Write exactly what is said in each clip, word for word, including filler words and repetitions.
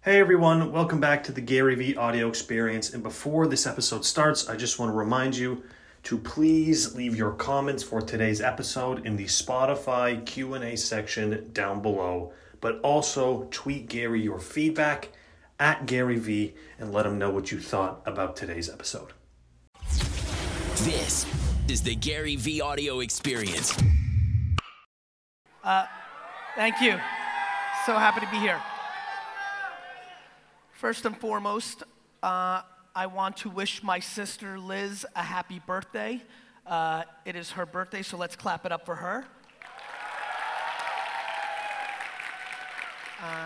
Hey everyone, welcome back to the Gary Vee audio experience. And before this episode starts, I just want to remind you to please leave your comments for today's episode in the Spotify Q and A section down below. But also tweet Gary your feedback at Gary Vee and let him know what you thought about today's episode. This is the Gary Vee audio experience. Uh, thank you. So happy to be here. First and foremost, uh, I want to wish my sister Liz a happy birthday. Uh, it is her birthday, so let's clap it up for her. Uh,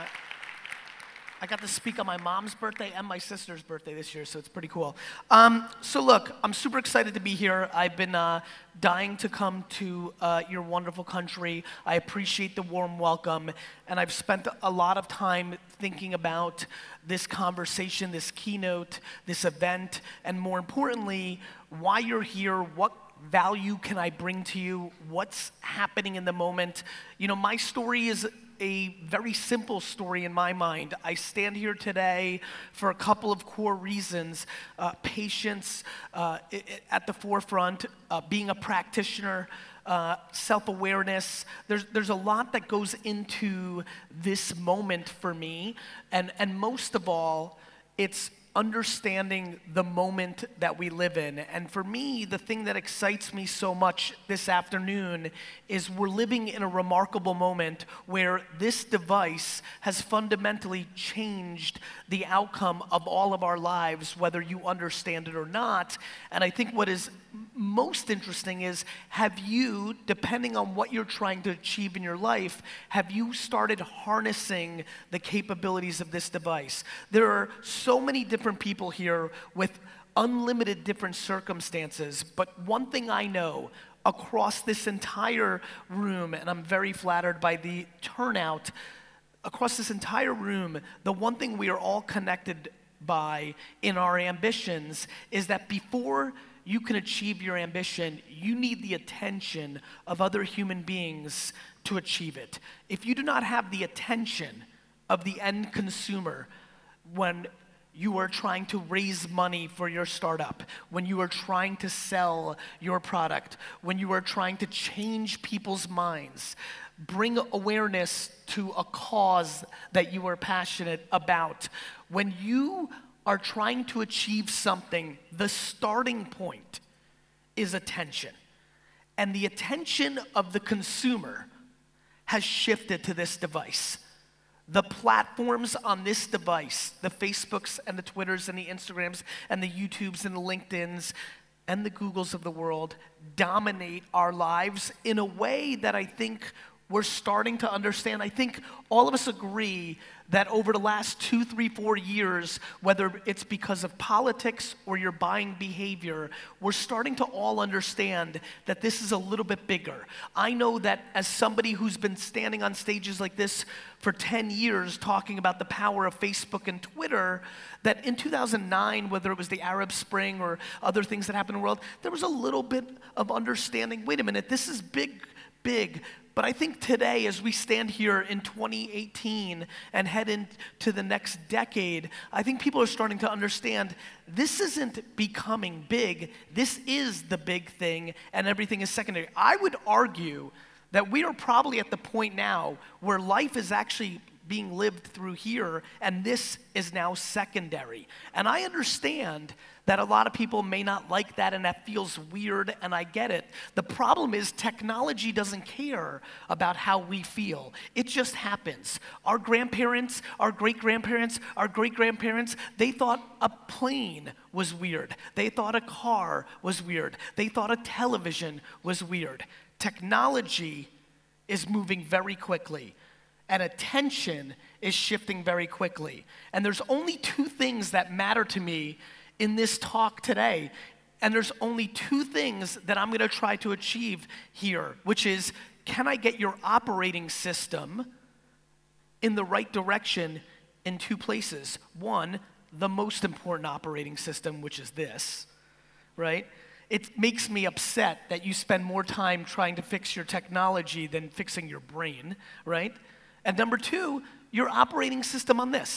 I got to speak on my mom's birthday and my sister's birthday this year, so it's pretty cool. Um, so look, I'm super excited to be here. I've been uh, dying to come to uh, your wonderful country. I appreciate the warm welcome, and I've spent a lot of time thinking about this conversation, this keynote, this event, and more importantly, why you're here, what value can I bring to you, what's happening in the moment. You know, my story is a very simple story in my mind. I stand here today for a couple of core reasons. Uh, patience uh, I- I- at the forefront, uh, being a practitioner, uh, self-awareness. There's, there's a lot that goes into this moment for me. And, and most of all, it's understanding the moment that we live in. And for me, the thing that excites me so much this afternoon is we're living in a remarkable moment where this device has fundamentally changed the outcome of all of our lives, whether you understand it or not. And I think what is most interesting is, have you, depending on what you're trying to achieve in your life, have you started harnessing the capabilities of this device? There are so many different people here with unlimited different circumstances, but one thing I know across this entire room, and I'm very flattered by the turnout, across this entire room, the one thing we are all connected by in our ambitions is that before you can achieve your ambition, you need the attention of other human beings to achieve it. If you do not have the attention of the end consumer when you are trying to raise money for your startup, when you are trying to sell your product, when you are trying to change people's minds, bring awareness to a cause that you are passionate about, when you are trying to achieve something, the starting point is attention. And the attention of the consumer has shifted to this device. The platforms on this device, the Facebooks and the Twitters and the Instagrams and the YouTubes and the LinkedIns and the Googles of the world dominate our lives in a way that I think we're starting to understand. I think all of us agree that over the last two, three, four years, whether it's because of politics or your buying behavior, we're starting to all understand that this is a little bit bigger. I know that as somebody who's been standing on stages like this for ten years talking about the power of Facebook and Twitter, that in two thousand nine, whether it was the Arab Spring or other things that happened in the world, there was a little bit of understanding, wait a minute, this is big, big. But I think today, as we stand here in twenty eighteen and head into the next decade, I think people are starting to understand this isn't becoming big. This is the big thing, and everything is secondary. I would argue that we are probably at the point now where life is actually being lived through here, and this is now secondary. And I understand that a lot of people may not like that, and that feels weird, and I get it. The problem is technology doesn't care about how we feel. It just happens. Our grandparents, our great-grandparents, our great-grandparents, they thought a plane was weird. They thought a car was weird. They thought a television was weird. Technology is moving very quickly, and attention is shifting very quickly. And there's only two things that matter to me in this talk today. And there's only two things that I'm gonna try to achieve here, which is, can I get your operating system in the right direction in two places? One, the most important operating system, which is this, right? It makes me upset that you spend more time trying to fix your technology than fixing your brain, right? And number two, your operating system on this,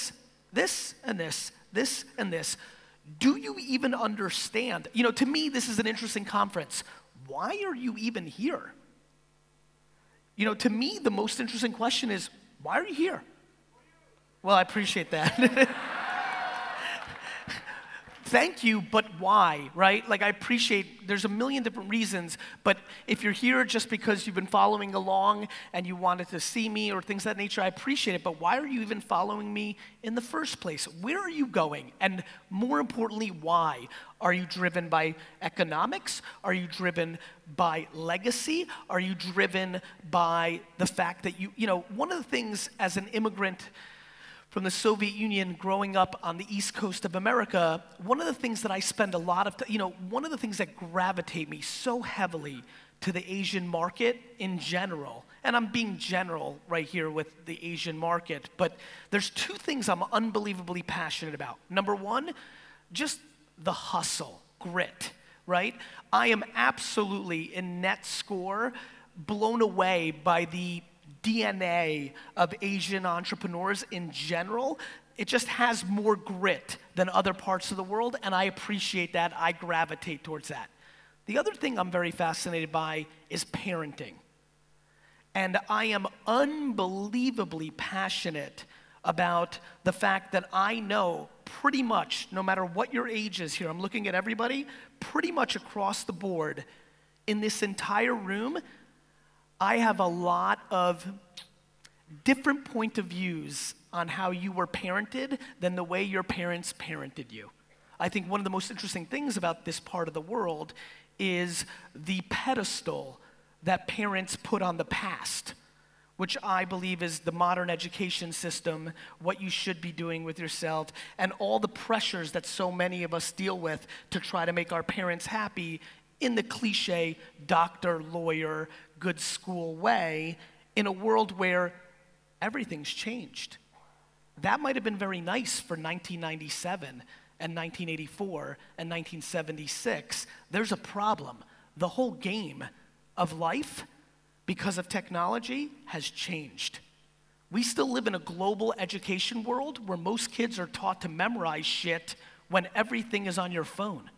this and this, this and this. Do you even understand? You know, to me, this is an interesting conference. Why are you even here? You know, to me, the most interesting question is, why are you here? Well, I appreciate that. Thank you, but why, right? Like, I appreciate, there's a million different reasons, but if you're here just because you've been following along and you wanted to see me or things of that nature, I appreciate it, but why are you even following me in the first place? Where are you going? And more importantly, why? Are you driven by economics? Are you driven by legacy? Are you driven by the fact that you, you know, one of the things as an immigrant from the Soviet Union growing up on the East Coast of America, one of the things that I spend a lot of, t- you know, one of the things that gravitate me so heavily to the Asian market in general, and I'm being general right here with the Asian market, but there's two things I'm unbelievably passionate about. Number one, just the hustle, grit, right? I am absolutely in net score blown away by the D N A of Asian entrepreneurs in general. It just has more grit than other parts of the world, and I appreciate that. I gravitate towards that. The other thing I'm very fascinated by is parenting. And I am unbelievably passionate about the fact that I know pretty much, no matter what your age is here, I'm looking at everybody, pretty much across the board, in this entire room, I have a lot of different point of views on how you were parented than the way your parents parented you. I think one of the most interesting things about this part of the world is the pedestal that parents put on the past, which I believe is the modern education system, what you should be doing with yourself, and all the pressures that so many of us deal with to try to make our parents happy in the cliche doctor, lawyer, good school way, in a world where everything's changed. That might have been very nice for nineteen ninety-seven and nineteen eighty-four and nineteen seventy-six. There's a problem. The whole game of life, because of technology, has changed. We still live in a global education world where most kids are taught to memorize shit when everything is on your phone.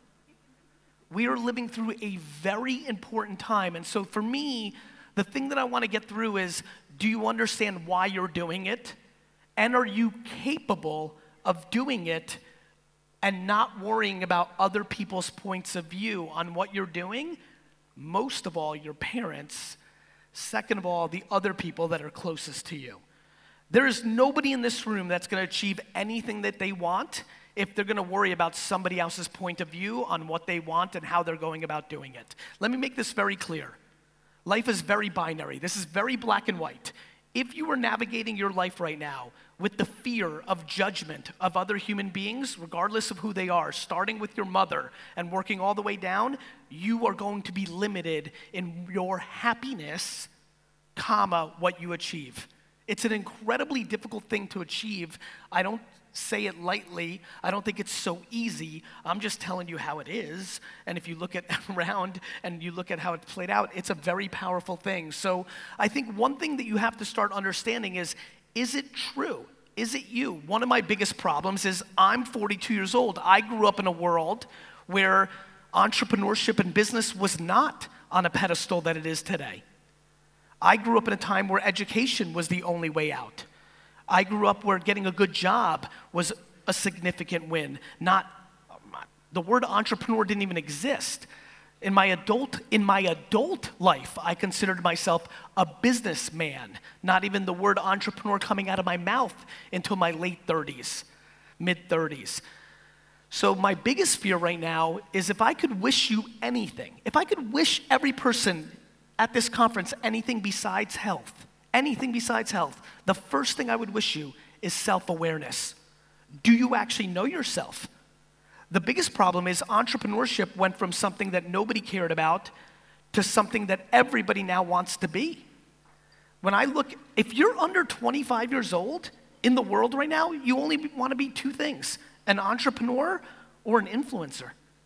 We are living through a very important time. And so for me, the thing that I want to get through is, do you understand why you're doing it? And are you capable of doing it and not worrying about other people's points of view on what you're doing? Most of all, your parents. Second of all, the other people that are closest to you. There is nobody in this room that's going to achieve anything that they want if they're going to worry about somebody else's point of view on what they want and how they're going about doing it. Let me make this very clear. Life is very binary. This is very black and white. If you are navigating your life right now with the fear of judgment of other human beings, regardless of who they are, starting with your mother and working all the way down, you are going to be limited in your happiness, comma, what you achieve. It's an incredibly difficult thing to achieve. I don't say it lightly. I don't think it's so easy. I'm just telling you how it is. And if you look at around and you look at how it played out, it's a very powerful thing. So I think one thing that you have to start understanding is, is it true? Is it you? One of my biggest problems is I'm forty-two years old. I grew up in a world where entrepreneurship and business was not on a pedestal that it is today. I grew up in a time where education was the only way out. I grew up where getting a good job was a significant win. Not, the word entrepreneur didn't even exist. In my adult, in my adult life, I considered myself a businessman. Not even the word entrepreneur coming out of my mouth until my late thirties, mid thirties. So my biggest fear right now is if I could wish you anything, if I could wish every person at this conference anything besides health, anything besides health, the first thing I would wish you is self-awareness. Do you actually know yourself? The biggest problem is entrepreneurship went from something that nobody cared about to something that everybody now wants to be. When I look, if you're under twenty-five years old in the world right now, you only want to be two things, an entrepreneur or an influencer.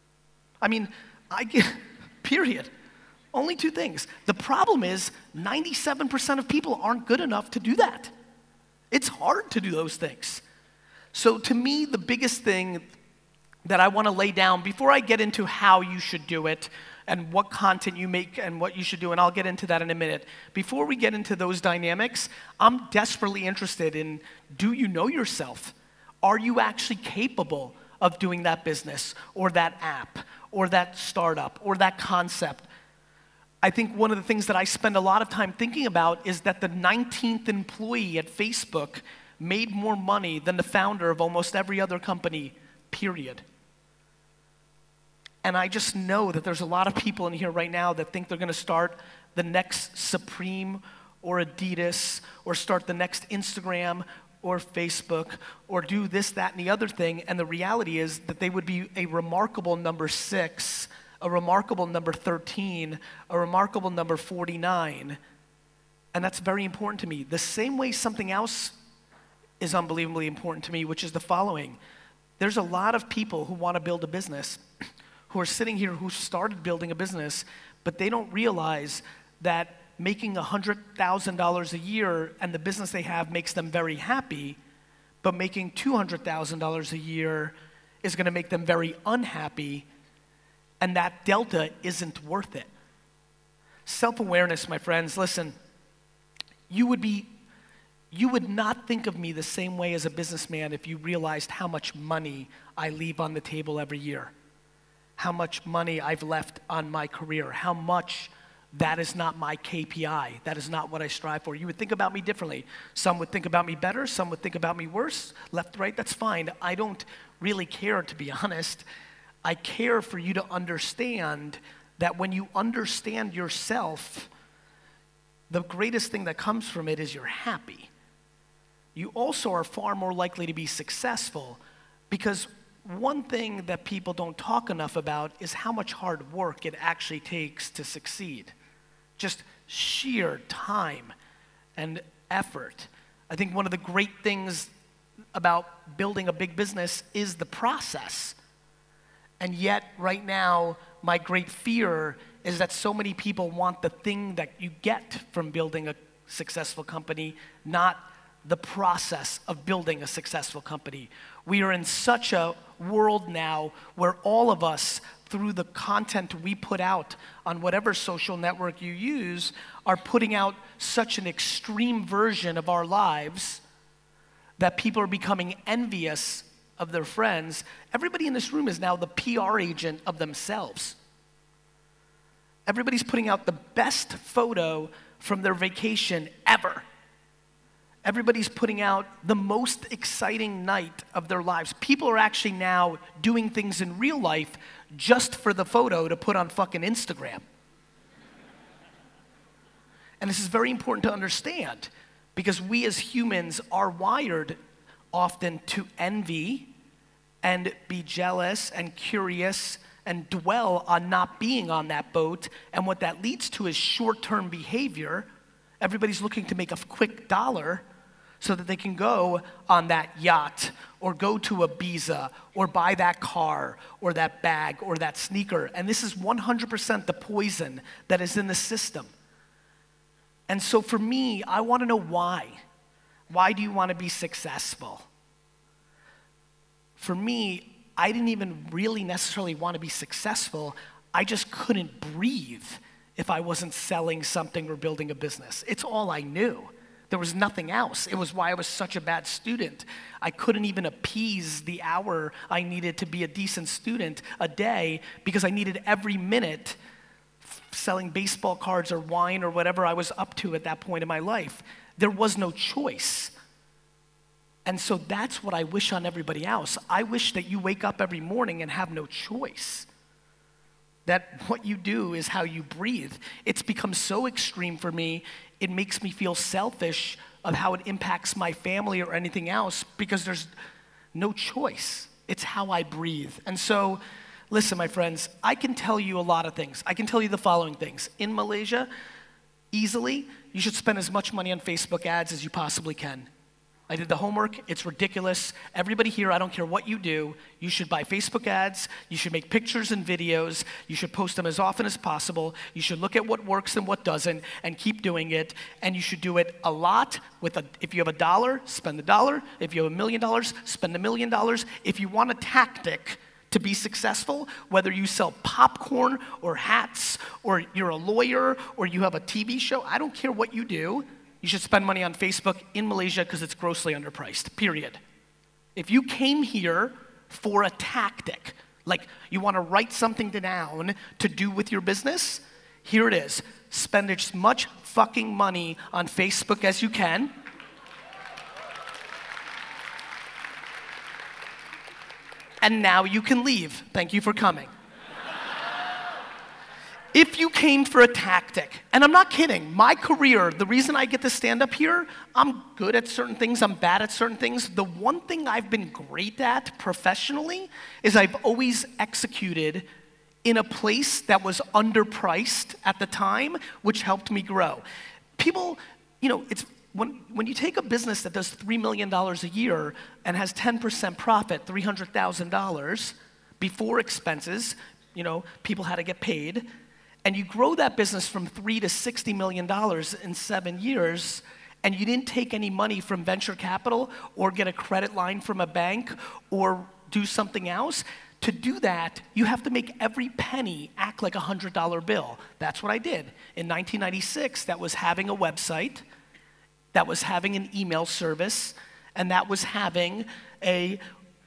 I mean, I get, period. Only two things. The problem is ninety-seven percent of people aren't good enough to do that. It's hard to do those things. So to me, the biggest thing that I want to lay down before I get into how you should do it and what content you make and what you should do, and I'll get into that in a minute. Before we get into those dynamics, I'm desperately interested in, do you know yourself? Are you actually capable of doing that business or that app or that startup or that concept? I think one of the things that I spend a lot of time thinking about is that the nineteenth employee at Facebook made more money than the founder of almost every other company, period. And I just know that there's a lot of people in here right now that think they're gonna start the next Supreme or Adidas or start the next Instagram or Facebook or do this, that, and the other thing. And the reality is that they would be a remarkable number six, a remarkable number thirteen, a remarkable number forty-nine. And that's very important to me. The same way something else is unbelievably important to me, which is the following. There's a lot of people who want to build a business, who are sitting here who started building a business, but they don't realize that making one hundred thousand dollars a year and the business they have makes them very happy, but making two hundred thousand dollars a year is going to make them very unhappy, and that delta isn't worth it. Self-awareness, my friends, listen, you would be You would not think of me the same way as a businessman if you realized how much money I leave on the table every year, how much money I've left on my career, how much that is not my K P I, that is not what I strive for. You would think about me differently. Some would think about me better, some would think about me worse, left, right, that's fine. I don't really care, to be honest. I care for you to understand that when you understand yourself, the greatest thing that comes from it is you're happy. You also are far more likely to be successful because one thing that people don't talk enough about is how much hard work it actually takes to succeed. Just sheer time and effort. I think one of the great things about building a big business is the process. And yet, right now, my great fear is that so many people want the thing that you get from building a successful company, not the process of building a successful company. We are in such a world now where all of us, through the content we put out on whatever social network you use, are putting out such an extreme version of our lives that people are becoming envious of their friends. Everybody in this room is now the P R agent of themselves. Everybody's putting out the best photo from their vacation ever. Everybody's putting out the most exciting night of their lives. People are actually now doing things in real life just for the photo to put on fucking Instagram. And this is very important to understand because we as humans are wired often to envy and be jealous and curious and dwell on not being on that boat. And what that leads to is short-term behavior. Everybody's looking to make a quick dollar so that they can go on that yacht or go to Ibiza or buy that car or that bag or that sneaker. And this is one hundred percent the poison that is in the system. And so for me, I want to know why. Why do you want to be successful? For me, I didn't even really necessarily want to be successful. I just couldn't breathe if I wasn't selling something or building a business. It's all I knew. There was nothing else. It was why I was such a bad student. I couldn't even appease the hour I needed to be a decent student a day because I needed every minute selling baseball cards or wine or whatever I was up to at that point in my life. There was no choice. And so that's what I wish on everybody else. I wish that you wake up every morning and have no choice. That what you do is how you breathe. It's become so extreme for me, it makes me feel selfish of how it impacts my family or anything else because there's no choice. It's how I breathe. And so, listen, my friends, I can tell you a lot of things. I can tell you the following things. In Malaysia, easily, you should spend as much money on Facebook ads as you possibly can. I did the homework. It's ridiculous. Everybody here, I don't care what you do, you should buy Facebook ads. You should make pictures and videos. You should post them as often as possible. You should look at what works and what doesn't and keep doing it. And you should do it a lot. With a, if you have a dollar, spend a dollar. If you have a million dollars, spend a million dollars. If you want a tactic to be successful, whether you sell popcorn or hats or you're a lawyer or you have a T V show, I don't care what you do. You should spend money on Facebook in Malaysia because it's grossly underpriced, period. If you came here for a tactic, like you want to write something down to do with your business, here it is. Spend as much fucking money on Facebook as you can. And now you can leave. Thank you for coming. If you came for a tactic, and I'm not kidding, my career, the reason I get to stand up here, I'm good at certain things, I'm bad at certain things. The one thing I've been great at professionally is I've always executed in a place that was underpriced at the time, which helped me grow. People, you know, it's when, when you take a business that does three million dollars a year and has ten percent profit, three hundred thousand dollars before expenses, you know, people had to get paid, and you grow that business from three to sixty million dollars in seven years, and you didn't take any money from venture capital or get a credit line from a bank or do something else, to do that, you have to make every penny act like a one hundred dollar bill. That's what I did. In nineteen ninety-six, that was having a website, that was having an email service, and that was having a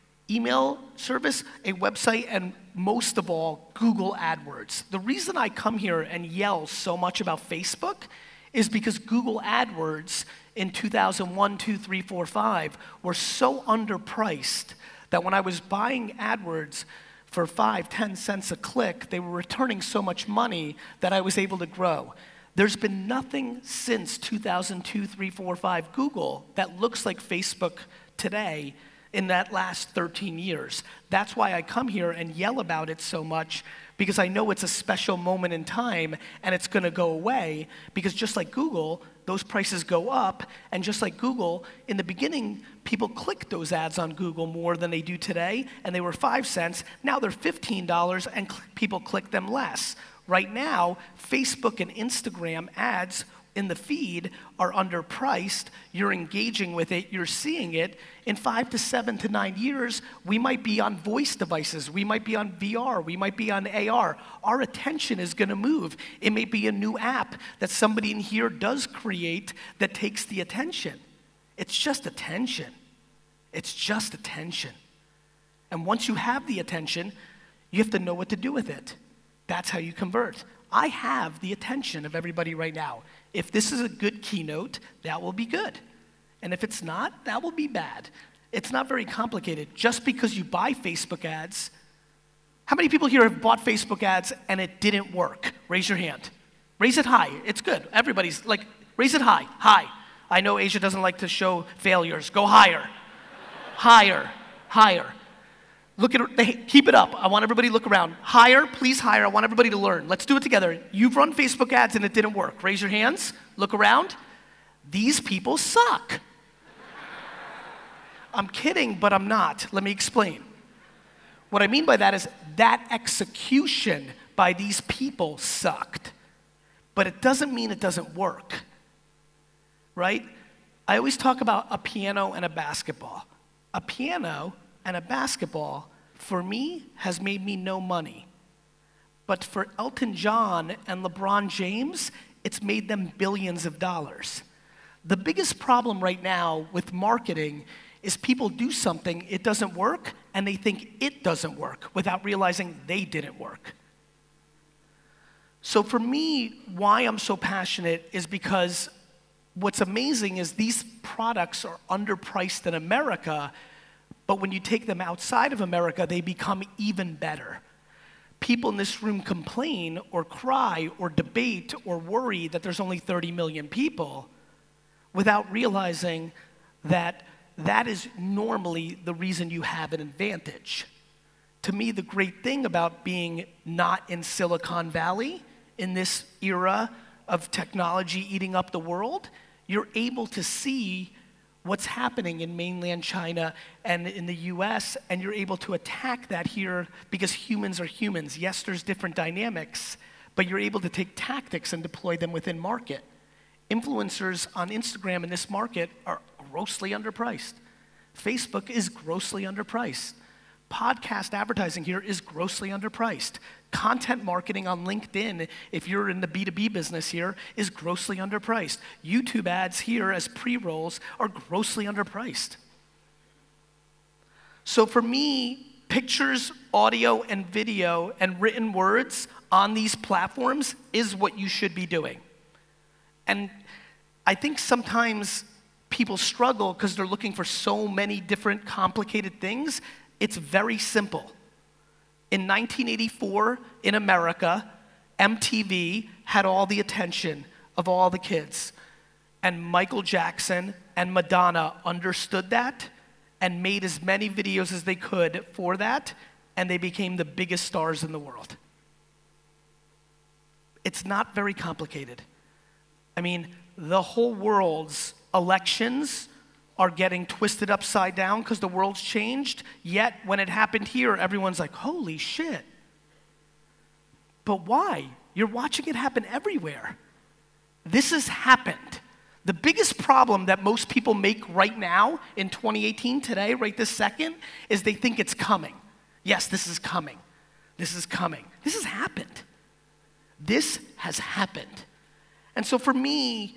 email service, a website, and most of all, Google AdWords. The reason I come here and yell so much about Facebook is because Google AdWords in two thousand one, two, three, four, five were so underpriced that when I was buying AdWords for five, ten cents a click, they were returning so much money that I was able to grow. There's been nothing since two thousand two, three, four, five Google that looks like Facebook today in that last thirteen years. That's why I come here and yell about it so much, because I know it's a special moment in time and it's gonna go away, because just like Google, those prices go up, and just like Google, in the beginning, people clicked those ads on Google more than they do today, and they were five cents, now they're fifteen dollars, and cl- people click them less. Right now, Facebook and Instagram ads in the feed are underpriced. You're engaging with it, you're seeing it. In five to seven to nine years, we might be on voice devices, we might be on V R, we might be on A R. Our attention is gonna move. It may be a new app that somebody in here does create that takes the attention. It's just attention. It's just attention. And once you have the attention, you have to know what to do with it. That's how you convert. I have the attention of everybody right now. If this is a good keynote, that will be good. And if it's not, that will be bad. It's not very complicated. Just because you buy Facebook ads, how many people here have bought Facebook ads and it didn't work? Raise your hand. Raise it high. It's good. Everybody's like, raise it high. High. I know Asia doesn't like to show failures. Go higher. Higher. Higher. Look at it, keep it up. I want everybody to look around. Higher, please higher. I want everybody to learn. Let's do it together. You've run Facebook ads and it didn't work. Raise your hands, look around. These people suck. I'm kidding, but I'm not. Let me explain. What I mean by that is that execution by these people sucked. But it doesn't mean it doesn't work, right? I always talk about a piano and a basketball. A piano and a basketball, for me, has made me no money. But for Elton John and LeBron James, it's made them billions of dollars. The biggest problem right now with marketing is people do something, it doesn't work, and they think it doesn't work without realizing they didn't work. So for me, why I'm so passionate is because what's amazing is these products are underpriced in America, but when you take them outside of America, they become even better. People in this room complain or cry or debate or worry that there's only thirty million people without realizing that that is normally the reason you have an advantage. To me, the great thing about being not in Silicon Valley in this era of technology eating up the world, you're able to see what's happening in mainland China and in the U S, and you're able to attack that here because humans are humans. Yes, there's different dynamics, but you're able to take tactics and deploy them within market. Influencers on Instagram in this market are grossly underpriced. Facebook is grossly underpriced. Podcast advertising here is grossly underpriced. Content marketing on LinkedIn, if you're in the B two B business here, is grossly underpriced. YouTube ads here as pre-rolls are grossly underpriced. So for me, pictures, audio, and video, and written words on these platforms is what you should be doing. And I think sometimes people struggle because they're looking for so many different complicated things. It's very simple. In nineteen eighty-four, in America, M T V had all the attention of all the kids. And Michael Jackson and Madonna understood that and made as many videos as they could for that, and they became the biggest stars in the world. It's not very complicated. I mean, the whole world's elections are getting twisted upside down because the world's changed, yet when it happened here, everyone's like, holy shit. But why? You're watching it happen everywhere. This has happened. The biggest problem that most people make right now in twenty eighteen, today, right this second, is they think it's coming. Yes, this is coming. This is coming. This has happened. This has happened. And so for me,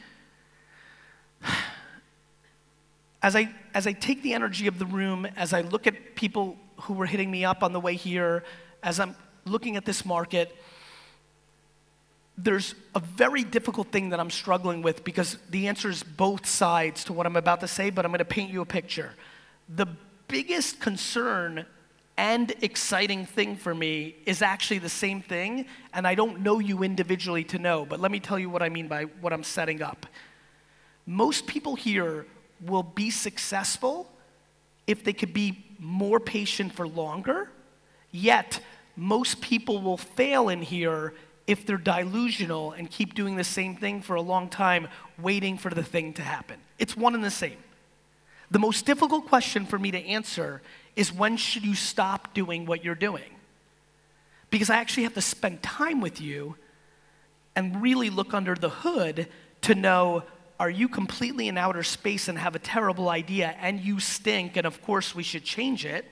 As I, as I take the energy of the room, as I look at people who were hitting me up on the way here, as I'm looking at this market, there's a very difficult thing that I'm struggling with because the answer is both sides to what I'm about to say, but I'm gonna paint you a picture. The biggest concern and exciting thing for me is actually the same thing, and I don't know you individually to know, but let me tell you what I mean by what I'm setting up. Most people here will be successful if they could be more patient for longer, yet most people will fail in here if they're delusional and keep doing the same thing for a long time, waiting for the thing to happen. It's one and the same. The most difficult question for me to answer is when should you stop doing what you're doing? Because I actually have to spend time with you and really look under the hood to know, are you completely in outer space and have a terrible idea and you stink and of course we should change it?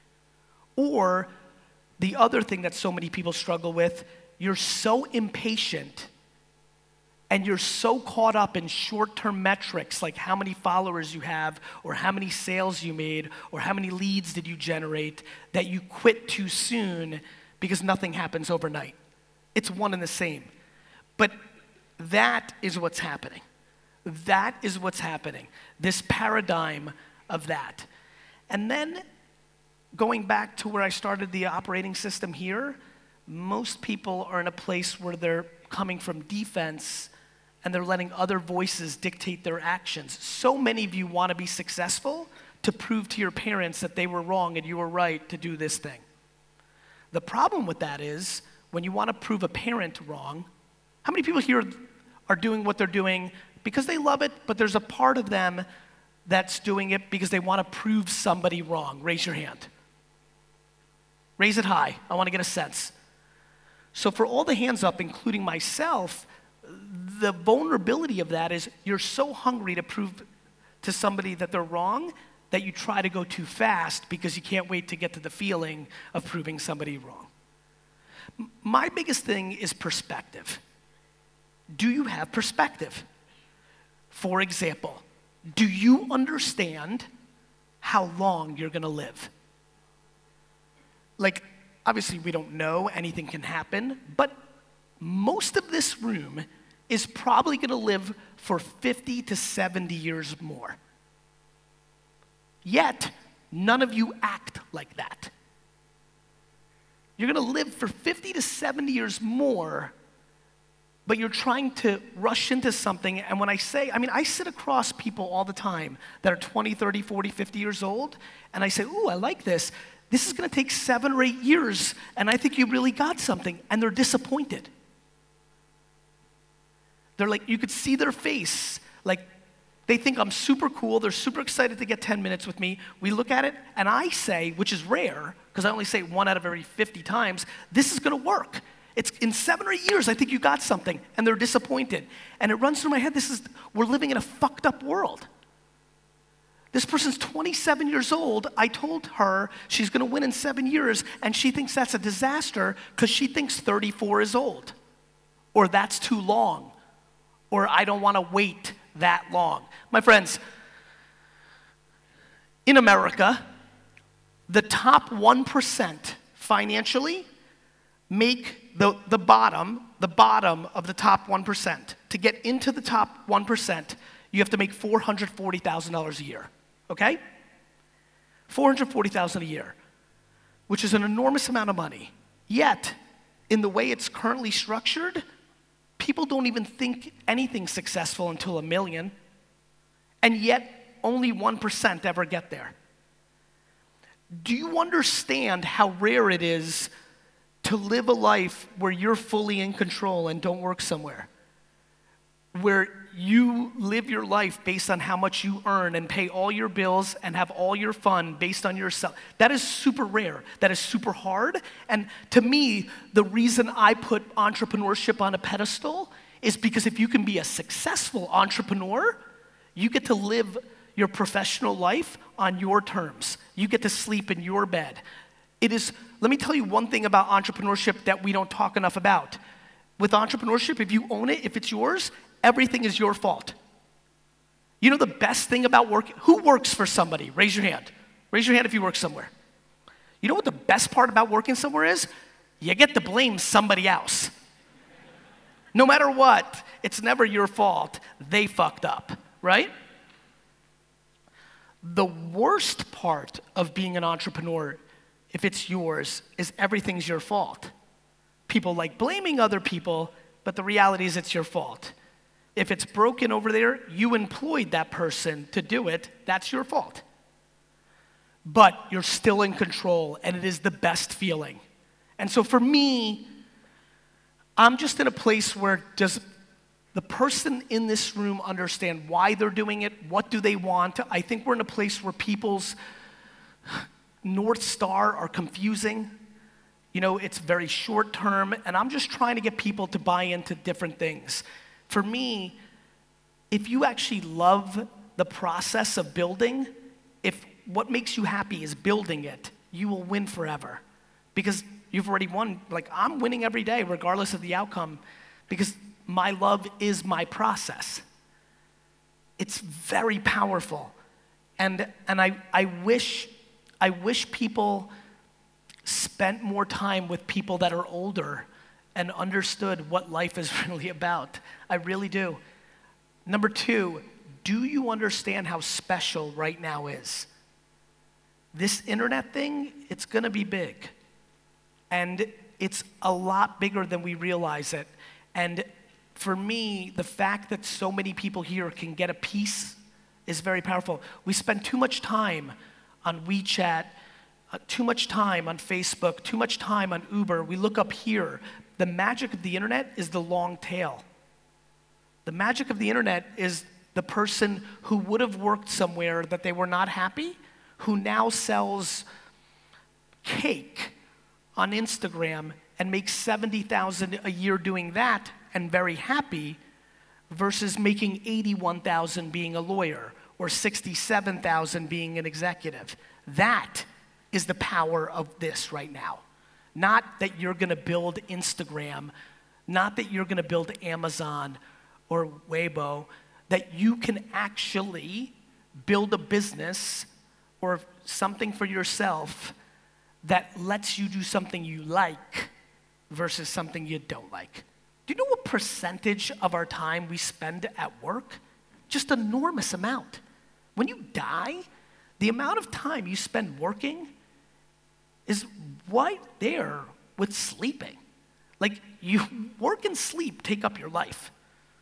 Or the other thing that so many people struggle with, you're so impatient and you're so caught up in short-term metrics like how many followers you have or how many sales you made or how many leads did you generate that you quit too soon because nothing happens overnight. It's one and the same. But that is what's happening. That is what's happening, this paradigm of that. And then going back to where I started the operating system here, most people are in a place where they're coming from defense and they're letting other voices dictate their actions. So many of you want to be successful to prove to your parents that they were wrong and you were right to do this thing. The problem with that is when you want to prove a parent wrong, how many people here are doing what they're doing because they love it, but there's a part of them that's doing it because they want to prove somebody wrong? Raise your hand. Raise it high. I want to get a sense. So for all the hands up, including myself, the vulnerability of that is you're so hungry to prove to somebody that they're wrong that you try to go too fast because you can't wait to get to the feeling of proving somebody wrong. My biggest thing is perspective. Do you have perspective? For example, do you understand how long you're gonna live? Like, obviously we don't know, anything can happen, but most of this room is probably gonna live for fifty to seventy years more. Yet, none of you act like that. You're gonna live for fifty to seventy years more, but you're trying to rush into something, and when I say, I mean, I sit across people all the time that are twenty, thirty, forty, fifty years old, and I say, ooh, I like this. This is gonna take seven or eight years, and I think you really got something, and they're disappointed. They're like, you could see their face, like They think I'm super cool. They're super excited to get ten minutes with me. We look at it, and I say, which is rare, because I only say one out of every fifty times, this is going to work. It's in seven or eight years, I think you got something, and they're disappointed. And it runs through my head, this is, we're living in a fucked up world. This person's twenty-seven years old. I told her she's gonna win in seven years, and she thinks that's a disaster because she thinks thirty-four is old, or that's too long, or I don't wanna wait that long. My friends, in America, the top one percent financially make the, the bottom, the bottom of the top one percent. To get into the top one percent, you have to make four hundred forty thousand dollars a year. Okay? four hundred forty thousand dollars a year, which is an enormous amount of money. Yet, in the way it's currently structured, people don't even think anything's successful until a million, and yet only one percent ever get there. Do you understand how rare it is to live a life where you're fully in control and don't work somewhere? Where you live your life based on how much you earn and pay all your bills and have all your fun based on yourself. That is super rare. That is super hard. And to me, the reason I put entrepreneurship on a pedestal is because if you can be a successful entrepreneur, you get to live your professional life on your terms. You get to sleep in your bed. It is, let me tell you one thing about entrepreneurship that we don't talk enough about. With entrepreneurship, if you own it, if it's yours, everything is your fault. You know the best thing about working? Who works for somebody? Raise your hand. Raise your hand if you work somewhere. You know what the best part about working somewhere is? You get to blame somebody else. No matter what, it's never your fault. They fucked up, right? The worst part of being an entrepreneur, if it's yours, is everything's your fault. People like blaming other people, but the reality is it's your fault. If it's broken over there, you employed that person to do it, that's your fault. But you're still in control, and it is the best feeling. And so for me, I'm just in a place where does the person in this room understand why they're doing it? What do they want? I think we're in a place where people's North Star are confusing. You know, it's very short term, and I'm just trying to get people to buy into different things. For me, if you actually love the process of building, if what makes you happy is building it, you will win forever. Because you've already won. Like, I'm winning every day, regardless of the outcome, because my love is my process. It's very powerful. And, and I, I, wish, I wish people spent more time with people that are older and understood what life is really about. I really do. Number two, do you understand how special right now is? This internet thing, it's gonna be big. And it's a lot bigger than we realize it. And for me, the fact that so many people here can get a piece is very powerful. We spend too much time on WeChat, uh, too much time on Facebook, too much time on Uber. We look up here. The magic of the internet is the long tail. The magic of the internet is the person who would have worked somewhere that they were not happy, who now sells cake on Instagram and makes seventy thousand dollars a year doing that and very happy, versus making eighty-one thousand dollars being a lawyer or sixty-seven thousand dollars being an executive. That is the power of this right now. Not that you're gonna build Instagram, not that you're gonna build Amazon or Weibo, that you can actually build a business or something for yourself that lets you do something you like versus something you don't like. Do you know what percentage of our time we spend at work? Just an enormous amount. When you die, the amount of time you spend working is right there with sleeping. Like, you work and sleep take up your life.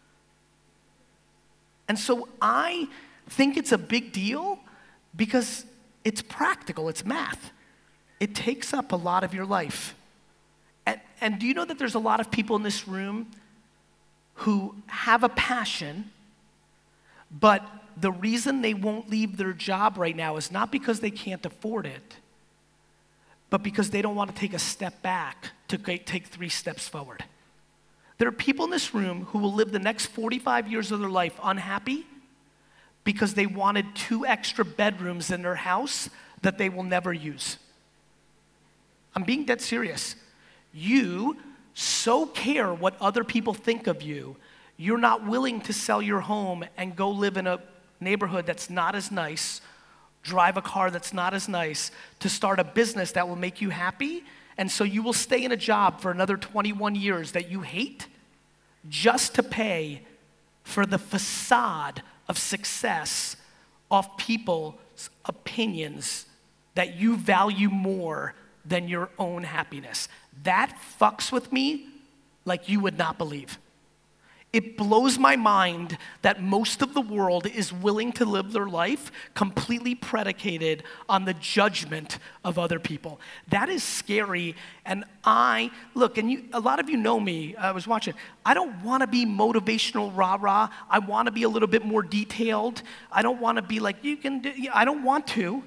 And so I think it's a big deal because it's practical, it's math. It takes up a lot of your life. And, and do you know that there's a lot of people in this room who have a passion, but the reason they won't leave their job right now is not because they can't afford it, but because they don't want to take a step back to take three steps forward. There are people in this room who will live the next forty-five years of their life unhappy because they wanted two extra bedrooms in their house that they will never use. I'm being dead serious. You so care what other people think of you, you're not willing to sell your home and go live in a neighborhood that's not as nice, drive a car that's not as nice, to start a business that will make you happy. And so you will stay in a job for another twenty-one years that you hate just to pay for the facade of success of people's opinions that you value more than your own happiness. That fucks with me like you would not believe. It blows my mind that most of the world is willing to live their life completely predicated on the judgment of other people. That is scary. And I, look, and you, a lot of you know me, I was watching, I don't want to be motivational rah-rah. I want to be a little bit more detailed. I don't want to be like, you can do, I don't want to.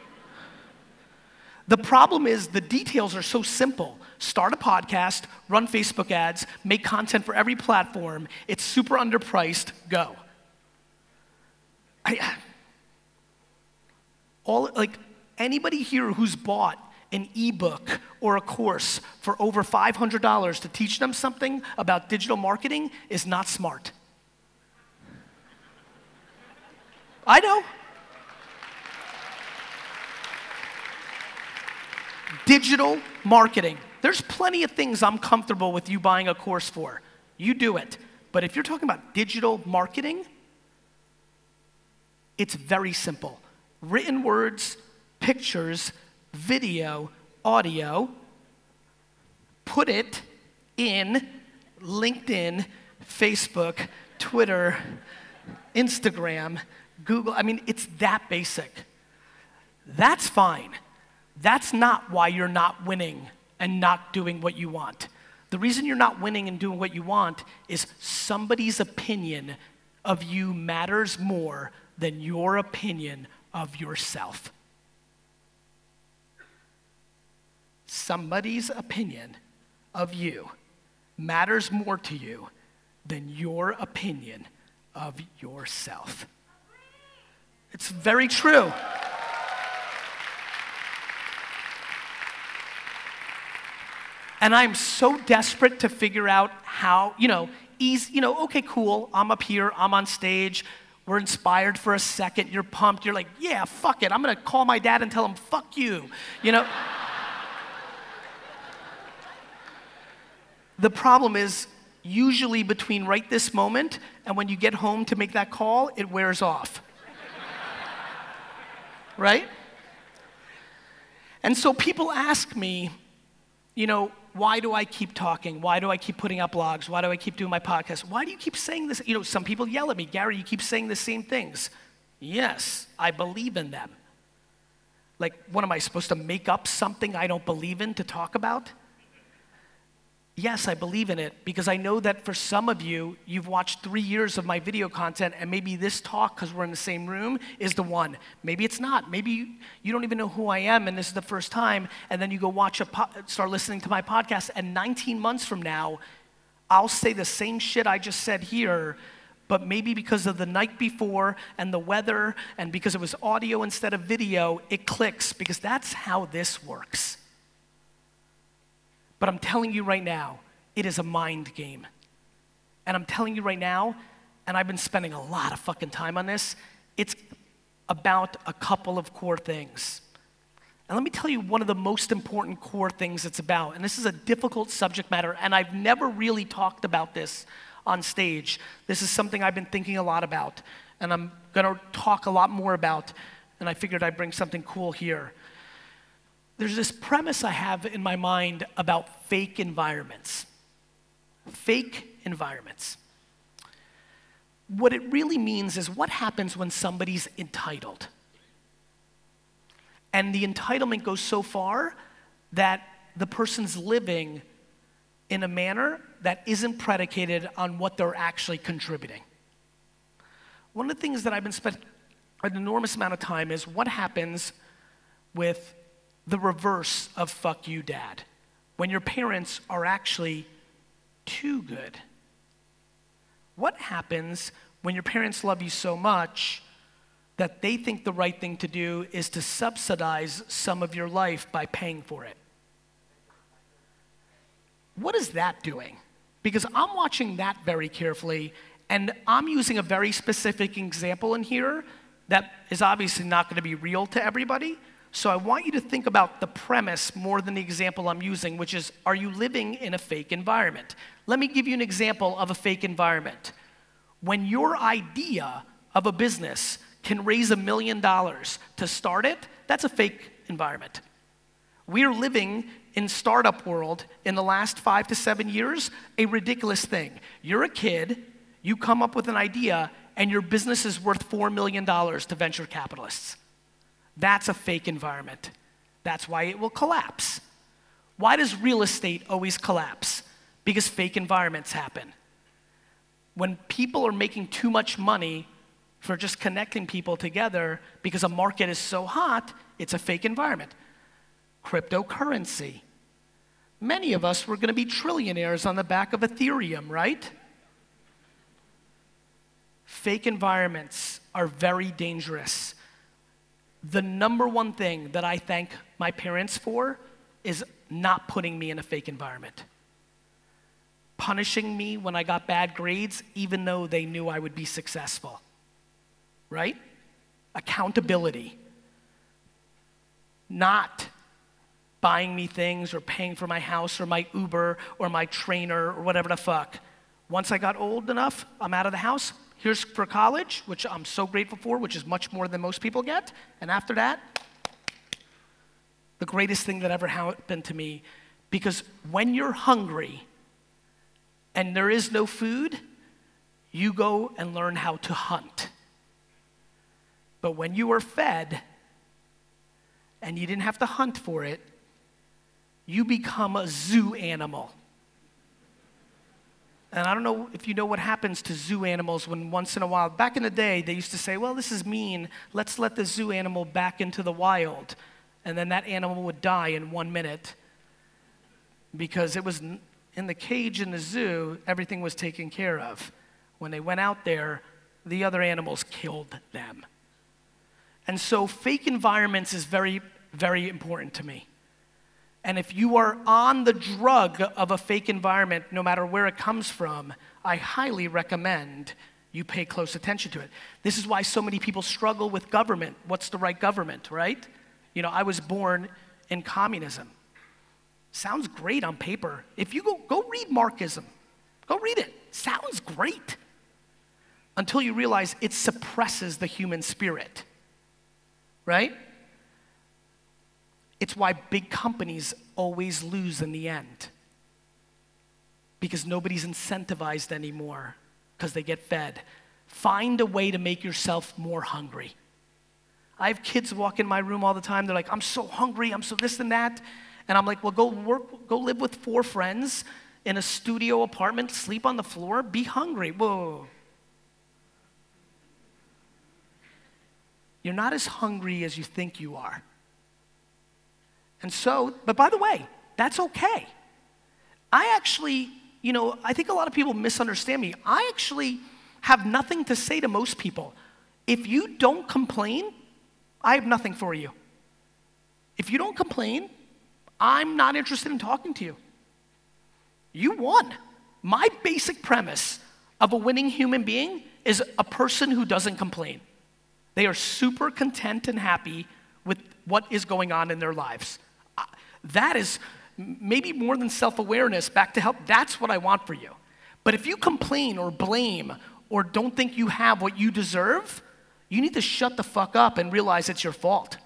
The problem is the details are so simple. Start a podcast, run Facebook ads, make content for every platform. It's super underpriced, go. I, all, like, anybody here who's bought an ebook or a course for over five hundred dollars to teach them something about digital marketing is not smart. I know. Digital marketing. There's plenty of things I'm comfortable with you buying a course for. You do it. But if you're talking about digital marketing, it's very simple. Written words, pictures, video, audio. Put it in LinkedIn, Facebook, Twitter, Instagram, Google. I mean, it's that basic. That's fine. That's not why you're not winning and not doing what you want. The reason you're not winning and doing what you want is somebody's opinion of you matters more than your opinion of yourself. Somebody's opinion of you matters more to you than your opinion of yourself. It's very true. And I'm so desperate to figure out how, you know, easy, you know, okay, cool, I'm up here, I'm on stage, we're inspired for a second, you're pumped, you're like, yeah, fuck it, I'm gonna call my dad and tell him, fuck you, you know? The problem is, usually between right this moment and when you get home to make that call, it wears off. Right? And so people ask me, you know, why do I keep talking? Why do I keep putting out blogs? Why do I keep doing my podcast? Why do you keep saying this? You know, some people yell at me, Gary, you keep saying the same things. Yes, I believe in them. Like, what am I supposed to make up something I don't believe in to talk about? Yes, I believe in it because I know that for some of you, you've watched three years of my video content and maybe this talk, because we're in the same room, is the one. Maybe it's not. Maybe you, you don't even know who I am and this is the first time, and then you go watch a po- start listening to my podcast, and nineteen months from now, I'll say the same shit I just said here, but maybe because of the night before and the weather and because it was audio instead of video, it clicks because that's how this works. But I'm telling you right now, it is a mind game. And I'm telling you right now, and I've been spending a lot of fucking time on this, it's about a couple of core things. And let me tell you one of the most important core things it's about. And this is a difficult subject matter, and I've never really talked about this on stage. This is something I've been thinking a lot about, and I'm gonna talk a lot more about, and I figured I'd bring something cool here. There's this premise I have in my mind about fake environments. Fake environments. What it really means is what happens when somebody's entitled. And the entitlement goes so far that the person's living in a manner that isn't predicated on what they're actually contributing. one of the things that I've been spending an enormous amount of time is what happens with the reverse of fuck you, dad, when your parents are actually too good. What happens when your parents love you so much that they think the right thing to do is to subsidize some of your life by paying for it? What is that doing? Because I'm watching that very carefully, and I'm using a very specific example in here that is obviously not going to be real to everybody. So I want you to think about the premise more than the example I'm using, which is, are you living in a fake environment? Let me give you an example of a fake environment. When your idea of a business can raise a million dollars to start it, that's a fake environment. We are living in startup world in the last five to seven years, a ridiculous thing. You're a kid, you come up with an idea, and your business is worth four million dollars to venture capitalists. That's a fake environment. That's why it will collapse. Why does real estate always collapse? Because fake environments happen. When people are making too much money for just connecting people together because a market is so hot, it's a fake environment. Cryptocurrency. Many of us were going to be trillionaires on the back of Ethereum, right? Fake environments are very dangerous. The number one thing that I thank my parents for is not putting me in a fake environment. Punishing me when I got bad grades, even though they knew I would be successful. Right? Accountability. Not buying me things or paying for my house or my Uber or my trainer or whatever the fuck. Once I got old enough, I'm out of the house. Here's for college, which I'm so grateful for, which is much more than most people get. And after that, the greatest thing that ever happened to me. Because when you're hungry and there is no food, you go and learn how to hunt. But when you are fed and you didn't have to hunt for it, you become a zoo animal. And I don't know if you know what happens to zoo animals when once in a while, back in the day, they used to say, well, this is mean. Let's let the zoo animal back into the wild. And then that animal would die in one minute because it was in the cage in the zoo, everything was taken care of. When they went out there, the other animals killed them. And so fake environments is very, very important to me. And if you are on the drug of a fake environment, no matter where it comes from, I highly recommend you pay close attention to it. This is why so many people struggle with government. What's the right government, right? You know, I was born in communism. Sounds great on paper. If you go, go read Marxism. Go read it. Sounds great. Until you realize it suppresses the human spirit, right? It's why big companies always lose in the end. Because nobody's incentivized anymore because they get fed. Find a way to make yourself more hungry. I have kids walk in my room all the time. They're like, I'm so hungry, I'm so this and that. And I'm like, well, go work, go live with four friends in a studio apartment, sleep on the floor, be hungry. Whoa. You're not as hungry as you think you are. And so, but by the way, that's okay. I actually, you know, I think a lot of people misunderstand me. I actually have nothing to say to most people. If you don't complain, I have nothing for you. If you don't complain, I'm not interested in talking to you. You won. My basic premise of a winning human being is a person who doesn't complain. They are super content and happy with what is going on in their lives. That is maybe more than self-awareness, back to help. That's what I want for you. But if you complain or blame or don't think you have what you deserve, you need to shut the fuck up and realize it's your fault.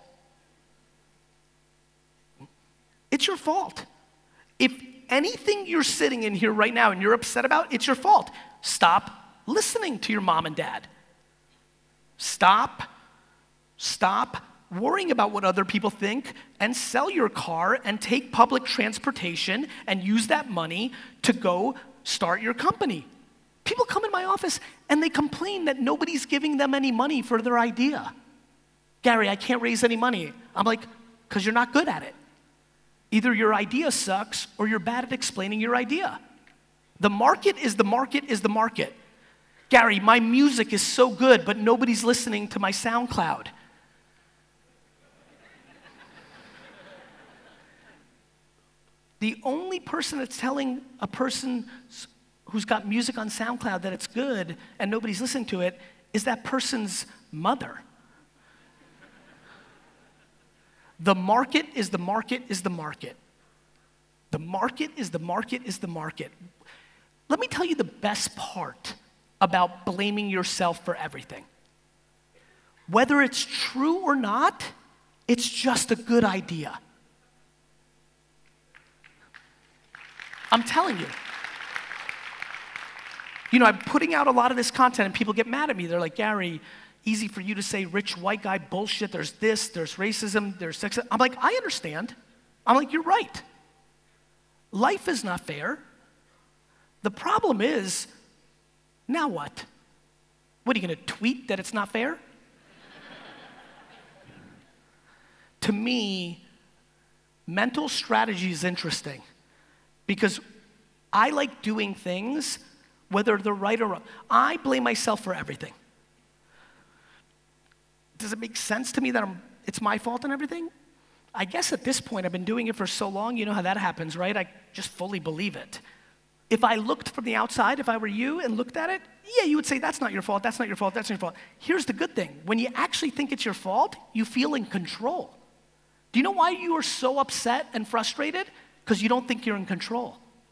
It's your fault. If anything you're sitting in here right now and you're upset about, it's your fault. Stop listening to your mom and dad. Stop, stop worrying about what other people think and sell your car and take public transportation and use that money to go start your company. People come in my office and they complain that nobody's giving them any money for their idea. Gary, I can't raise any money. I'm like, because you're not good at it. Either your idea sucks or you're bad at explaining your idea. The market is the market is the market. Gary, my music is so good, but nobody's listening to my SoundCloud. The only person that's telling a person who's got music on SoundCloud that it's good and nobody's listening to it is that person's mother. The market is the market is the market. The market is the market is the market. Let me tell you the best part about blaming yourself for everything. Whether it's true or not, it's just a good idea. I'm telling you. You know, I'm putting out a lot of this content and people get mad at me. They're like, Gary, easy for you to say rich white guy bullshit. There's this, there's racism, there's sexism. I'm like, I understand. I'm like, you're right. Life is not fair. The problem is, now what? What, are you gonna tweet that it's not fair? To me, mental strategy is interesting because I like doing things whether they're right or wrong. I blame myself for everything. Does it make sense to me that I'm, it's my fault and everything? I guess at this point, I've been doing it for so long, you know how that happens, right? I just fully believe it. If I looked from the outside, if I were you and looked at it, yeah, you would say, that's not your fault, that's not your fault, that's not your fault. Here's the good thing. When you actually think it's your fault, you feel in control. Do you know why you are so upset and frustrated? Because you don't think you're in control.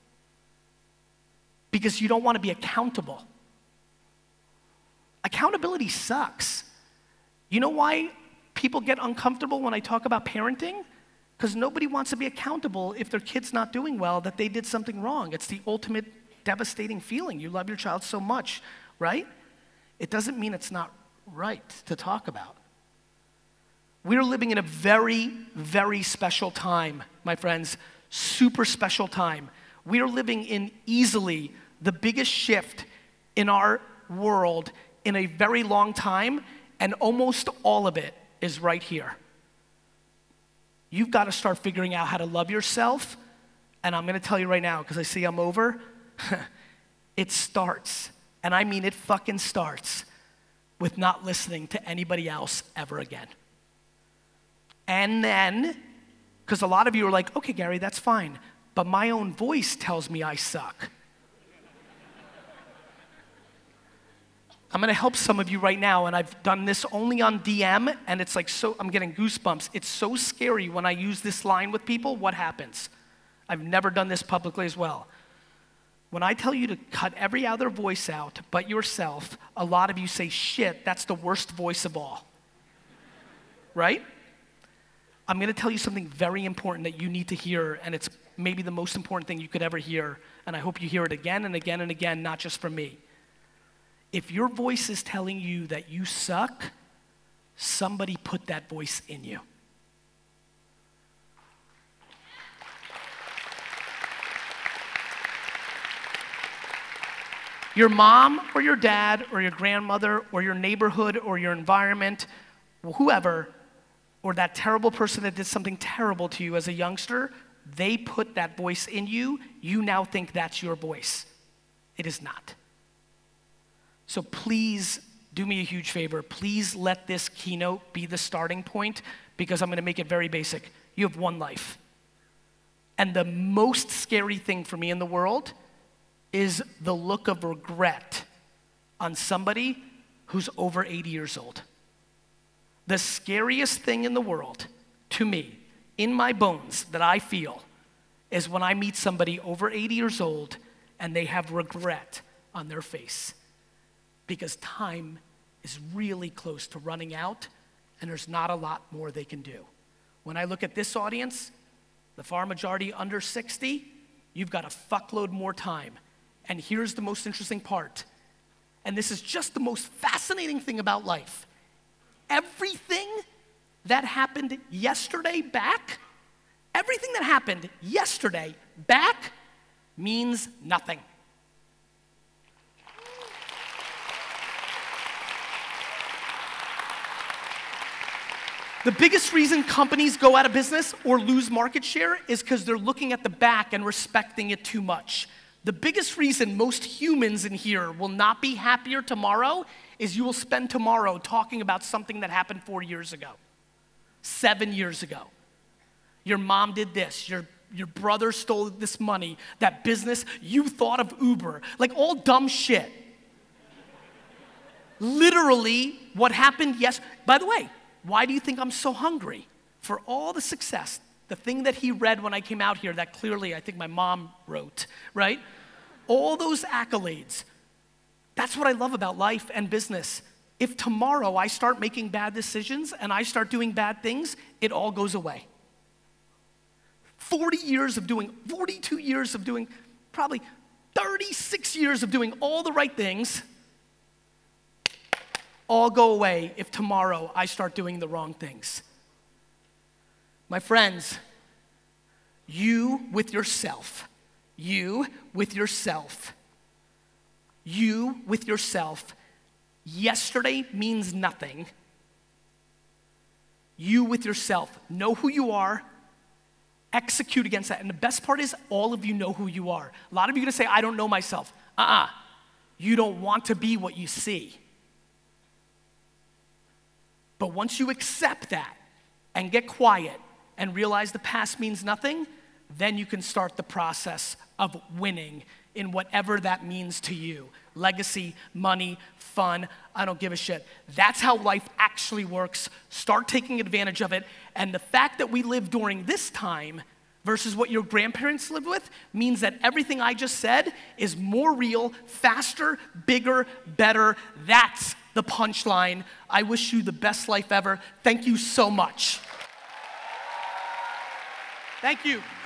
Because you don't want to be accountable. Accountability sucks. You know why people get uncomfortable when I talk about parenting? Because nobody wants to be accountable if their kid's not doing well, that they did something wrong. It's the ultimate devastating feeling. You love your child so much, right? It doesn't mean it's not right to talk about. We're living in a very, very special time, my friends. Super special time. We are living in easily the biggest shift in our world in a very long time, and almost all of it is right here. You've got to start figuring out how to love yourself, and I'm going to tell you right now, because I see I'm over, it starts, and I mean it fucking starts, with not listening to anybody else ever again. And then, because a lot of you are like, okay, Gary, that's fine, but my own voice tells me I suck. I'm gonna help some of you right now, and I've done this only on D M, and it's like so, I'm getting goosebumps. It's so scary when I use this line with people, what happens? I've never done this publicly as well. When I tell you to cut every other voice out but yourself, a lot of you say, shit, that's the worst voice of all. Right? I'm gonna tell you something very important that you need to hear, and it's maybe the most important thing you could ever hear, and I hope you hear it again and again and again, not just from me. If your voice is telling you that you suck, somebody put that voice in you. Your mom or your dad or your grandmother or your neighborhood or your environment, whoever, or that terrible person that did something terrible to you as a youngster, they put that voice in you. You now think that's your voice. It is not. So please do me a huge favor. Please let this keynote be the starting point, because I'm going to make it very basic. You have one life. And the most scary thing for me in the world is the look of regret on somebody who's over eighty years old. The scariest thing in the world to me, in my bones, that I feel, is when I meet somebody over eighty years old and they have regret on their face. Because time is really close to running out, and there's not a lot more they can do. When I look at this audience, the far majority under sixty, you've got a fuckload more time. And here's the most interesting part, and this is just the most fascinating thing about life. Everything that happened yesterday back, everything that happened yesterday back means nothing. The biggest reason companies go out of business or lose market share is because they're looking at the back and respecting it too much. The biggest reason most humans in here will not be happier tomorrow is you will spend tomorrow talking about something that happened four years ago, seven years ago. Your mom did this, your, your brother stole this money, that business, you thought of Uber, like all dumb shit. Literally, what happened, yes, by the way, why do you think I'm so hungry? For all the success, the thing that he read when I came out here that clearly I think my mom wrote, right? All those accolades. That's what I love about life and business. If tomorrow I start making bad decisions and I start doing bad things, it all goes away. forty years of doing, forty-two years of doing, probably thirty-six years of doing all the right things, all go away if tomorrow I start doing the wrong things. My friends, you with yourself, you with yourself, you with yourself, yesterday means nothing. You with yourself, know who you are, execute against that. And the best part is all of you know who you are. A lot of you are gonna say, I don't know myself. Uh-uh, you don't want to be what you see. But once you accept that and get quiet and realize the past means nothing, then you can start the process of winning in whatever that means to you. Legacy, money, fun, I don't give a shit. That's how life actually works. Start taking advantage of it. And the fact that we live during this time versus what your grandparents lived with means that everything I just said is more real, faster, bigger, better. That's the punchline. I wish you the best life ever. Thank you so much. Thank you.